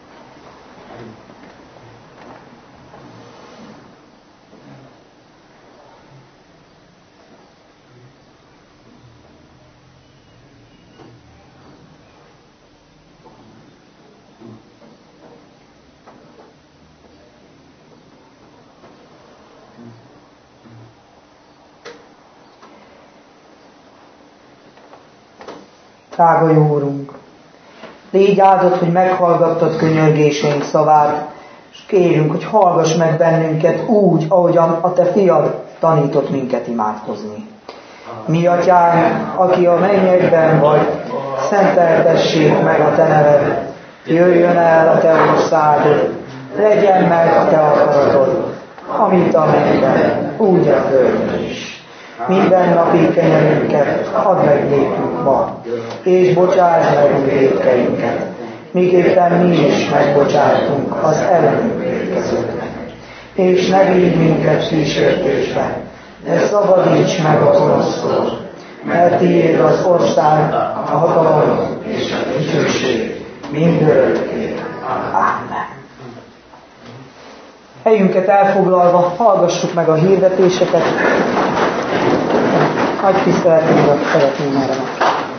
Drága jó Úrunk, légy áldott, hogy meghallgattad könyörgéseink szavát, és kérünk, hogy hallgass meg bennünket úgy, ahogyan a te fiad tanított minket imádkozni. Mi atyánk, aki a mennyekben vagy, szenteltessék meg a te neved, jöjjön el a te országod, legyen meg a te akaratod, amit a mennyben, úgy a földön is. Minden napi kenyerünket add meg nékünk ma, és bocsásd meg a vétkeinket, miképpen mi is megbocsátunk az ellenünk vétkezőknek. És ne vigy minket kísértésbe, de szabadíts meg a gonosztól, mert tiéd az ország, a hatalom és a dicsőség mindörökké. Amen. Helyünket elfoglalva hallgassuk meg a hirdetéseket. Nagy tiszteletünkre szeretném erre meg.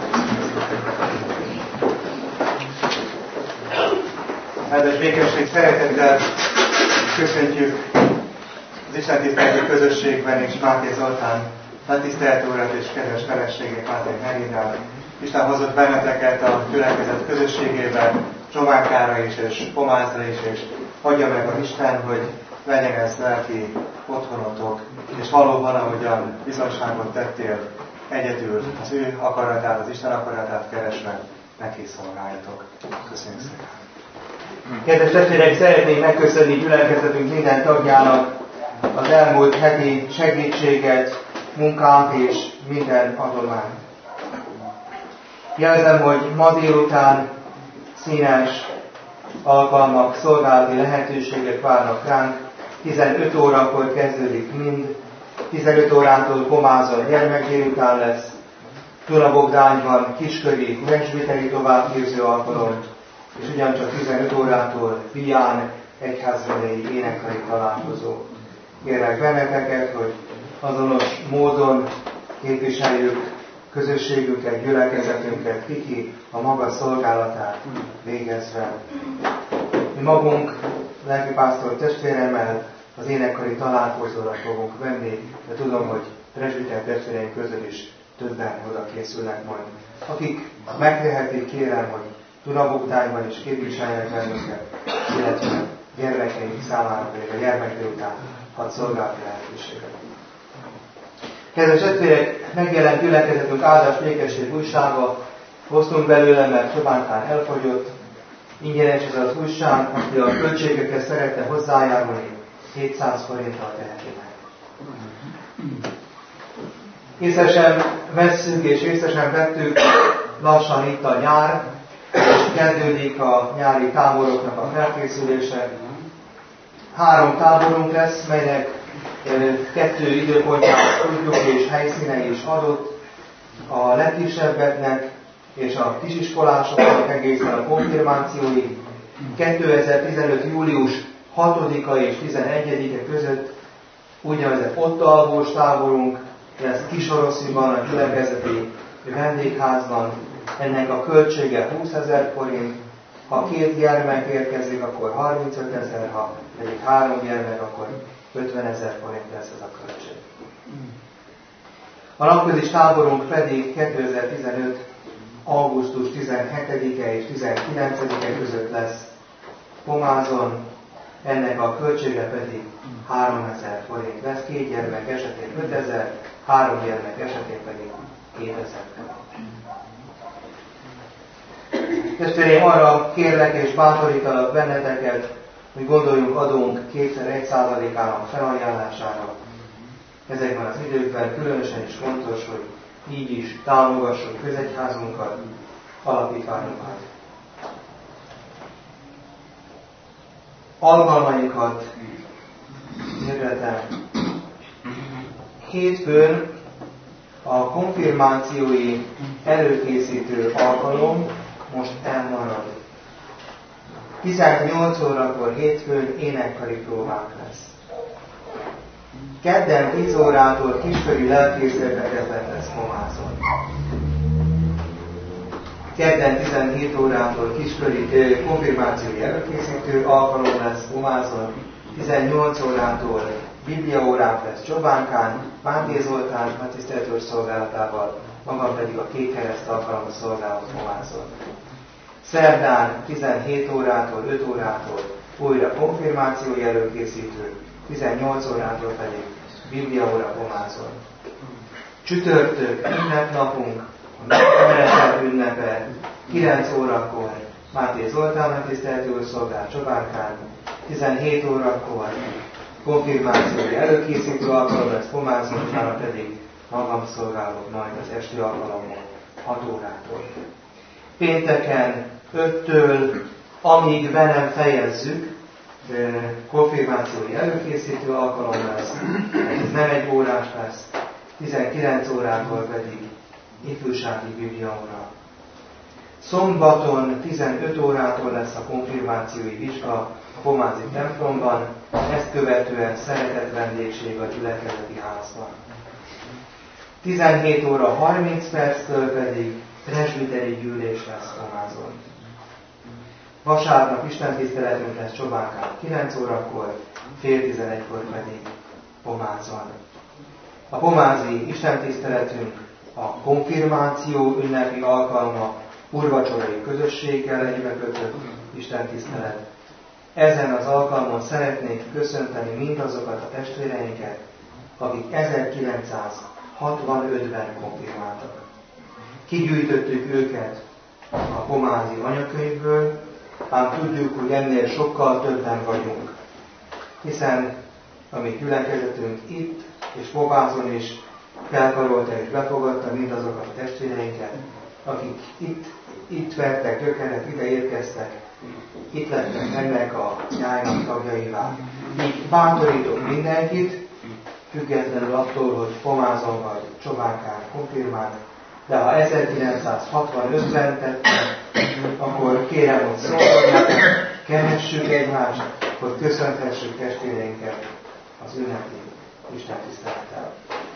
Áldás békesség, szeretettel köszöntjük az Isten tiszteleti közösségben és Máté Zoltán nagy tisztelt urat és kedves feleségét, Máté Meridát. Isten hozott benneteket a gyülekezet közösségében, Zsománkára is és Pomázra is, és adja meg az Isten, hogy legyen ez lelki otthonotok, és valóban, ahogyan bizonyságot tettél, egyedül az ő akaratát, az Isten akaratát keresve, neki szolgáljatok. Köszönjük szépen! Kedves testvérek, szeretnénk megköszönni gyülekezetünk minden tagjának az elmúlt heti segítséget, munkát és minden adományt. Jelzem, hogy ma délután színes alkalmak, szolgálati lehetőségek várnak ránk. tizenöt órakor kezdődik mind, tizenöt órától Komázon gyermekdélután lesz, Dunabogdányban kisköri presbiteri továbbképző alkalom, és ugyancsak tizenöt órától Fián egyházmegyei énekkari találkozó. Kérlek benneteket, hogy azonos módon képviseljük közösségünket, gyülekezetünket, kiki a maga szolgálatát végezve. Mi magunk, lelkipásztor testvéremmel az énekkari találkozóra fogunk venni, de tudom, hogy presbiter testvéreink közül is többen oda készülnek majd. Akik megtehetik, kérem, hogy Dunabogdányban is képviseljenek bennünket, illetve gyermekeink számára pedig a gyermekdélután hat szolgálati lehetőséget. Kedves testvérek, megjelent gyülekezetünk áldás békesség újsága, hoztunk belőle, mert Csobánkán elfogyott. Ingyenes ez az újság, aki a költségekhez szeretne hozzájárulni, hétszáz forinttal teheti meg. Észesen vesszük és észesen vettük, lassan itt a nyár, és kezdődik a nyári táboroknak a felkészülése. Három táborunk lesz, melynek kettő időpontját tudjuk és helyszíne is adott, a legkisebbeknek és a kisiskolásoknak egészen a konfirmációig. kétezer-tizenöt. július hatodika és tizenegyedike között úgynevezett ott alvós táborunk lesz Kisorosziban, a gyülekezeti vendégházban. Ennek a költsége húszezer forint, ha két gyermek érkezik, akkor harmincötezer, ha pedig három gyermek, akkor ötvenezer forint lesz ez a költség. A napközis táborunk pedig kétezer-tizenöt. augusztus tizenhetedike és tizenkilencedike között lesz Pomázon, ennek a költsége pedig háromezer forint lesz, két gyermek esetén ötezer, három gyermek esetén pedig kétezer forint. Testvéreim, arra kérlek és bátorítalak benneteket, hogy gondoljunk adónk kétszer egy százalékának felajánlására. Ezekben az időkben különösen is fontos, hogy így is támogassuk közegyházunkat, alapítványunkat. Alkalmainkat hirdetem. Hétfőn a konfirmációi előkészítő alkalom most elmarad. tizennyolc órakor hétfőn énekkari próbák lesz. Kedden tíz órától kisköri lelkészértekezlet lesz Komázon. Kedden tizenhét órától kisköri konfirmációi előkészítő alkalom lesz Komázon. tizennyolc órától bibliaórák lesz Csobánkán, Máté Zoltán Matiszteltőr szolgálatával, magam pedig a Kék Kereszt alkalommal szolgálok Komázon. Szerdán tizenhét órától öt órától újra konfirmációi előkészítő, tizennyolc órától pedig bibliaóra Komázon. Csütörtök ünnepnapunk, a Napmenetel ünnepe, kilenc órakor Máté Zoltán Matiszteltőr szolgál Csobánkán, tizenhét órakor konfirmációi előkészítő alkalom lesz Komázon, utána pedig magam szolgálok majd az esti alkalommal hat órától. Pénteken öttől, amíg be nem fejezzük, konfirmációi előkészítő alkalom lesz, ez nem egy órás lesz, tizenkilenc órától pedig ifjúsági bibliaóra. Szombaton tizenöt órától lesz a konfirmációi vizsga a Pomázi templomban, ezt követően szeretett vendégség a gyülekezeti házban. tizenhét óra harminc perctől pedig presbiteri gyűlés lesz Pomázon. Vasárnap istentiszteletünk lesz Csobánkán kilenc órakor, fél tizenegykor pedig Pomázon. A pomázi istentiszteletünk a konfirmáció ünnepi alkalma, úrvacsorai közösséggel egybekötött istentisztelet. Ezen az alkalmon szeretnék köszönteni mindazokat a testvéreinket, akik ezerkilencszázhatvanötben konfirmáltak. Kigyűjtöttük őket a pomázi anyakönyvből, ám tudjuk, hogy ennél sokkal többen vagyunk. Hiszen a mi gyülekezetünk itt és Pomázon is felkarolta és befogadta mindazokat a testvéreinket, akik itt, itt vertek gyökeret, ide érkeztek, itt lettek ennek a nyájnak tagjaivá. Így bátorítok mindenkit, függetlenül attól, hogy Pomázon vagy Csobánkán konfirmált, de ha ezerkilencszázhatvanötben tettem, akkor kérem, hogy szóljanak, keressük egymást, hogy köszönhessük testvéreinket az ünnepi Isten tisztelettel.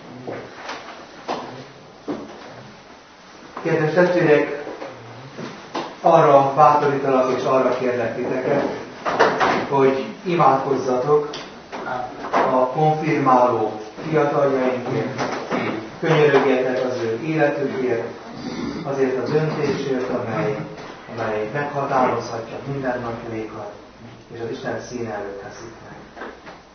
Kedves testvérek, arra bátorítalak és arra kérlek titeket, hogy imádkozzatok a konfirmáló fiataljainkért, könyörögjetek az ő életükért, azért a döntésért, amely, amely meghatározhatja mindennapjaikat, és az Isten színe előtt teszik meg.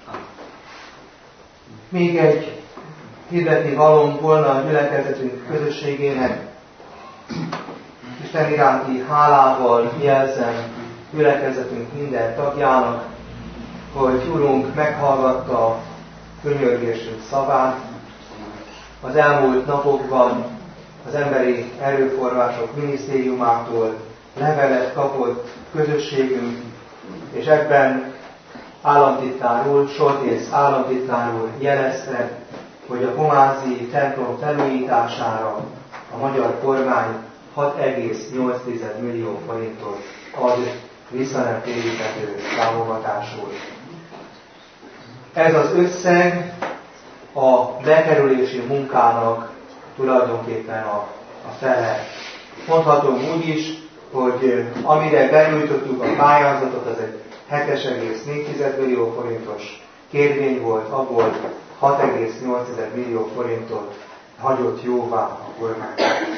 Még egy hirdetni valónk volna a gyülekezetünk közösségének. Isten iránti hálával jelzem gyülekezetünk minden tagjának, hogy Urunk meghallgatta könyörgésünk szavát. Az elmúlt napokban az Emberi Erőforrások Minisztériumától levelet kapott közösségünk, és ebben államtitkár úr, Soltész államtitkár úr jelezte, hogy a pomázi templom felújítására a magyar kormány hat egész nyolc millió forintot ad vissza nem téríthető támogatásul. Ez az összeg a bekerülési munkának tulajdonképpen a, a fele. Mondhatom úgy is, hogy amire benyújtottuk a pályázatot, az egy hét egész négy millió forintos kérvény volt, abból hat egész nyolc millió forintot hagyott jóvá a kormány.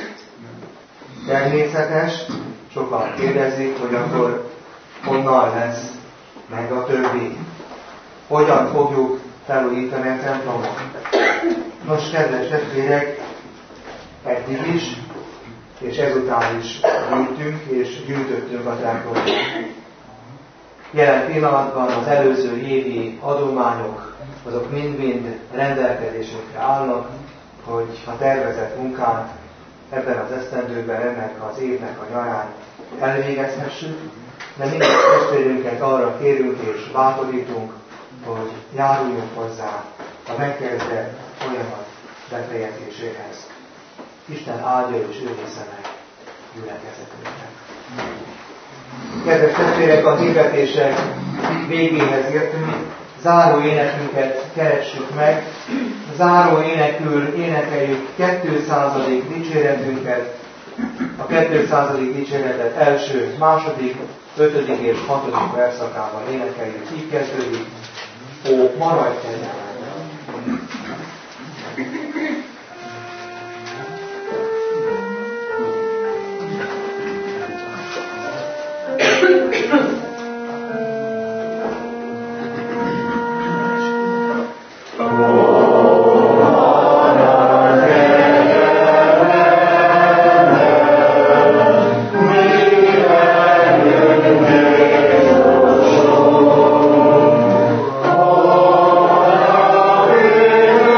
Természetes, sokan kérdezik, hogy akkor honnan lesz meg a többi. Hogyan fogjuk felújítani a templomot? Nos, kedves testvérek, eddig is, és ezután is gyűjtünk, és gyűjtöttünk a templomot. Jelen pillanatban az előző évi adományok, azok mind-mind rendelkezésünkre állnak, hogy a tervezett munkát ebben az esztendőben, ennek az évnek a nyarán elvégezhessük, de minden testvérünket arra kérünk és bátorítunk, hogy járuljunk hozzá a megkezdett folyamat befejezéséhez. Isten áldja és őrizze meg gyülekezetünket. Kedves testvérek, a hirdetések végéhez értünk, záró énekünket keressük meg. Záró énekül énekeljük kétszázadik dicséretünket, a kétszázadik dicséretet első, második, ötödik és hatodik verszakában énekeljük. Így kezdődik: Ó, maradj kegyelmedben! Oh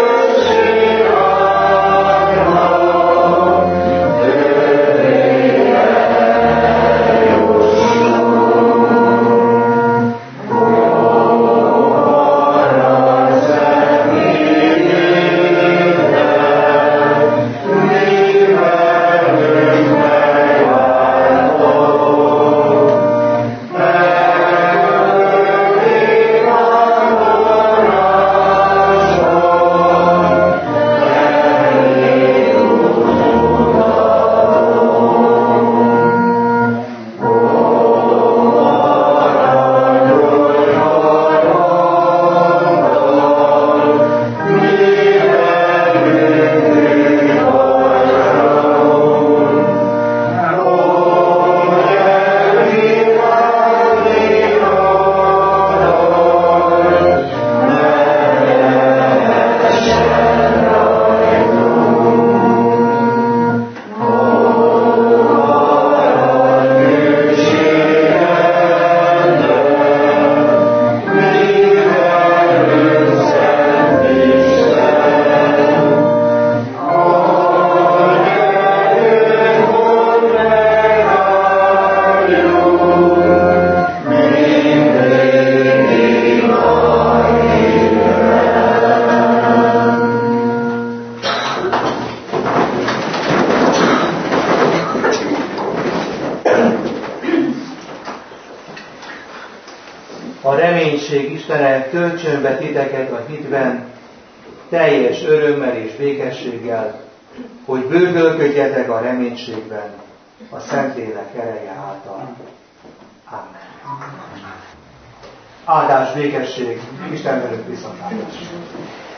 A reménység Istene töltsön be titeket a hitben, teljes örömmel és békességgel, hogy bővölködjetek a reménységben, a Szentlélek ereje által. Amen. Áldás, békesség, Isten velünk viszontlátásra.